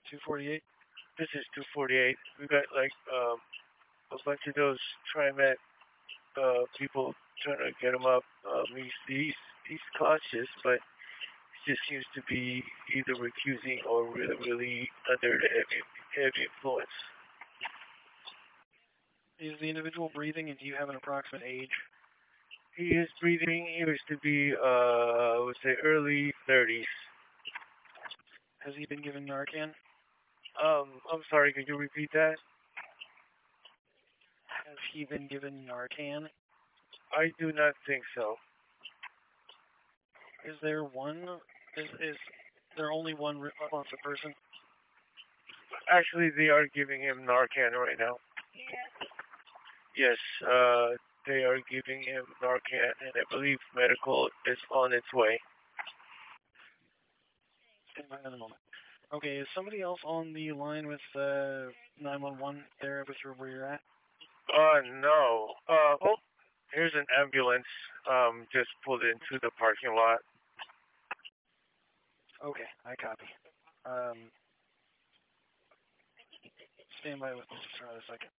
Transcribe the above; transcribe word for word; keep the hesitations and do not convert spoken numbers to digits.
two forty-eight? This is two forty-eight. We got like um a bunch of those TriMet uh people trying to get him up. Um, he's he's he's cautious, but he just seems to be either recusing or really really under the heavy heavy influence. Is the individual breathing, and do you have an approximate age? He is breathing. He used to be uh I would say early thirties. Has he been given Narcan? Um, I'm sorry. Could you repeat that? Has he been given Narcan? I do not think so. Is there one? Is is there only one responsive person? Actually, they are giving him Narcan right now. Yes, uh, they are giving him Narcan, and I believe medical is on its way. Stand by another moment. Okay, is somebody else on the line with uh, nine one one there with your, where you're at? Oh no. Uh, oh, here's an ambulance. Um, just pulled into the parking lot. Okay, I copy. Um, stand by with me just for another second.